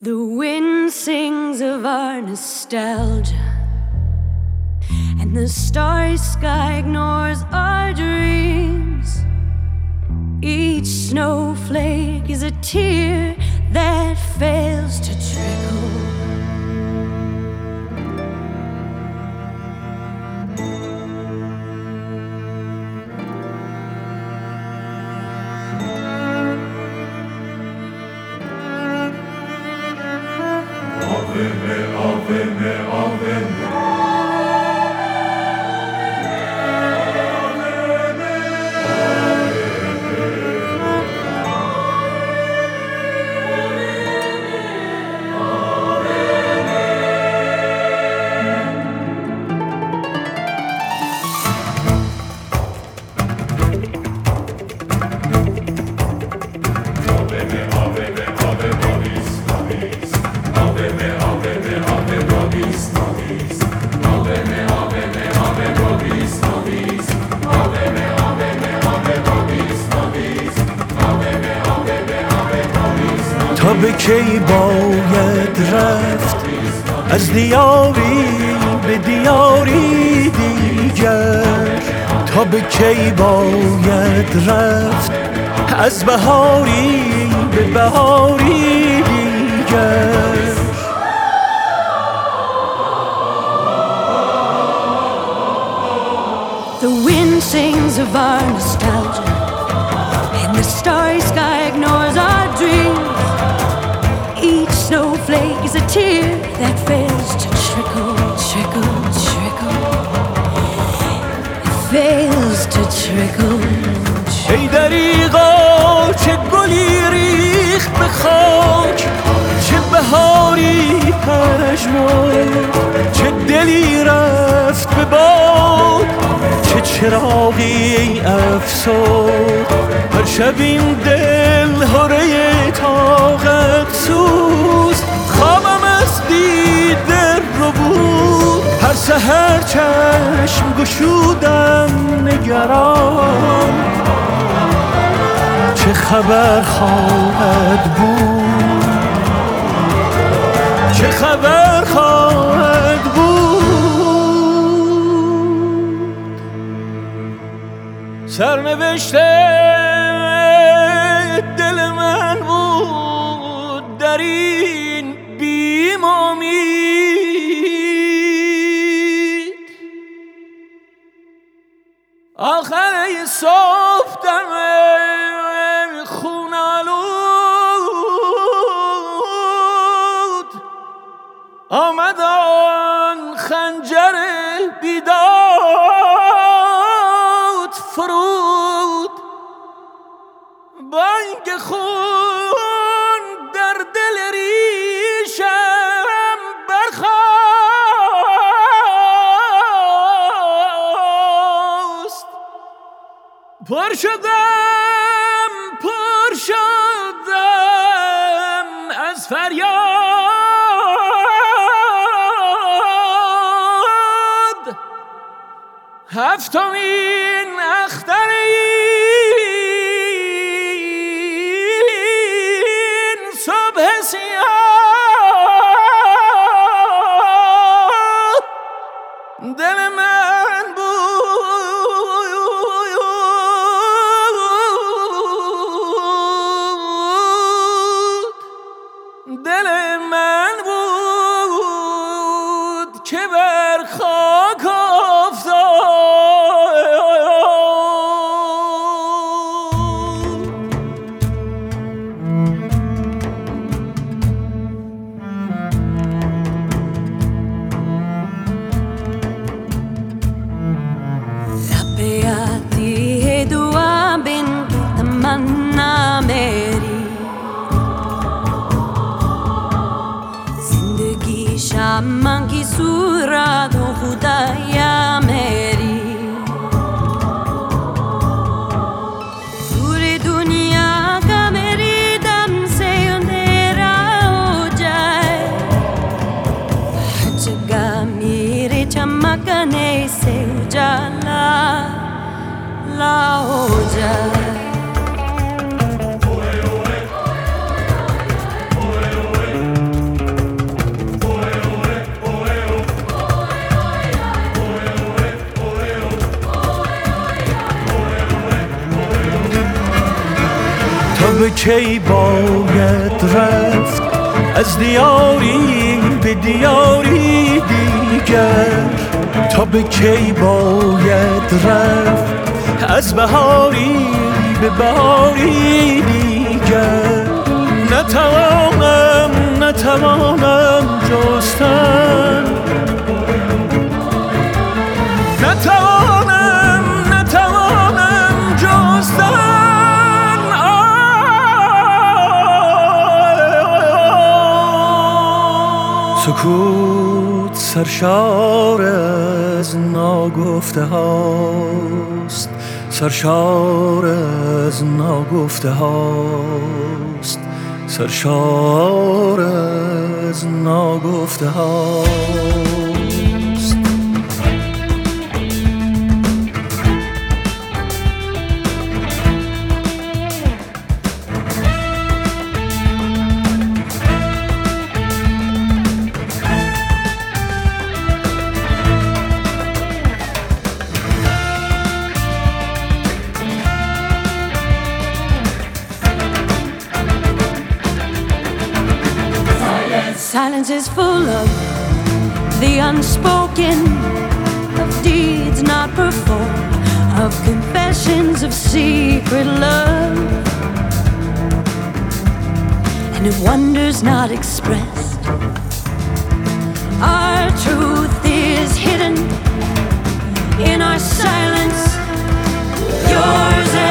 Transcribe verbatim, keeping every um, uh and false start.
The wind sings of our nostalgia, and the starry sky ignores our dreams. Each snowflake is a tear that fails to trickle. Ave me, ave me, ave me. تا به کی باید رفت از دیاری به دیاری دیگر؟ تا به کی باید رفت از بهاری به بهاری دیگر؟ The wind sings of our nostalgia, and the starry sky ignores our dreams. Each snowflake is a tear that fails to trickle, trickle, trickle. It fails to trickle, trickle. ای دریغا چه گلی ریخت به خاک، چه بهاری پژمرد، چه دلی رفت به باد، چه چراغی افسرد. هر شب این دل هره طاقت سوز، خوابم از دیده رو بود. هر سحر چشم گشودم نگران، چه خبر خواهد بود، چه خبر خواهد بود. سرنوشت دل من بود در این بیم امید. آخر صبح دم خون آلود آمد آن خنجر بیداد فرود. بانگ خون در دل ریشم برخاست. پر شدم پر شدم از فریاد. هفتمین اختر این صبح سیاه دل من بود، دل من بود که بر خاک افتاد. Rabbiati e dua bin tamanna meri, zindagi shaman ki surat ho khudaya meri. Puri duniya ka meri dam se andhera ho jaye, jagah mere chamakne se ujala la ho jaye. به کی باید رفت از دیاری به دیاری دیگر؟ تا به کی باید رفت از بهاری به بهاری دیگر؟ نتوانم نتوانم جستن، نتوانم نتوانم جستن. سکوت سرشار از ناگفته هاست، سرشار از ناگفته هاست، سرشار از ناگفته هاست. Silence is full of the unspoken, of deeds not performed, of confessions of secret love, and of wonders not expressed. Our truth is hidden in our silence, yours